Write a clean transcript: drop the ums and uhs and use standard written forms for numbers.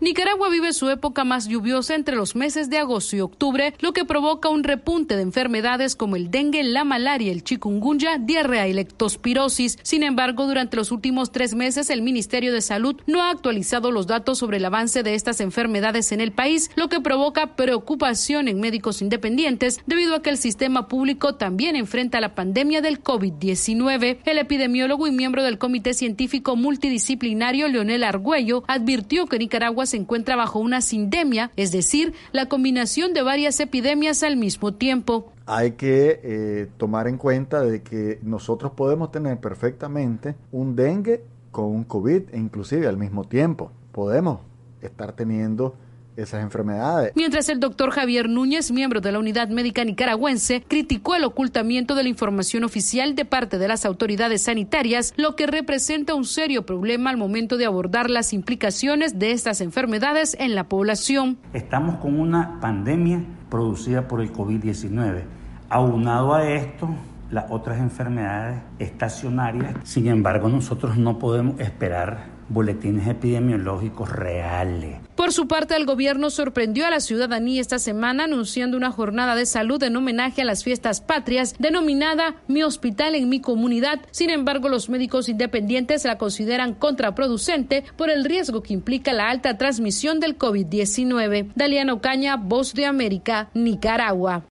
Nicaragua vive su época más lluviosa entre los meses de agosto y octubre, lo que provoca un repunte de enfermedades como el dengue, la malaria, el chikungunya, diarrea y leptospirosis. Sin embargo, durante los últimos 3 meses, el Ministerio de Salud no ha actualizado los datos sobre el avance de estas enfermedades en el país, lo que provoca preocupación en médicos independientes debido a que el sistema público también enfrenta la pandemia del COVID-19. El epidemiólogo y miembro del Comité Científico Multidisciplinario, Leonel Argüello, advirtió que Nicaragua se encuentra bajo una sindemia, es decir, la combinación de varias epidemias al mismo tiempo. Hay que tomar en cuenta de que nosotros podemos tener perfectamente un dengue con un COVID e inclusive al mismo tiempo. Podemos estar teniendo esas enfermedades. Mientras el doctor Javier Núñez, miembro de la Unidad Médica Nicaragüense, criticó el ocultamiento de la información oficial de parte de las autoridades sanitarias, lo que representa un serio problema al momento de abordar las implicaciones de estas enfermedades en la población. Estamos con una pandemia producida por el COVID-19. Aunado a esto, las otras enfermedades estacionarias. Sin embargo, nosotros no podemos esperar boletines epidemiológicos reales. Por su parte, el gobierno sorprendió a la ciudadanía esta semana anunciando una jornada de salud en homenaje a las fiestas patrias denominada Mi Hospital en mi Comunidad. Sin embargo, los médicos independientes la consideran contraproducente por el riesgo que implica la alta transmisión del COVID-19. Daliana Ocaña, Voz de América, Nicaragua.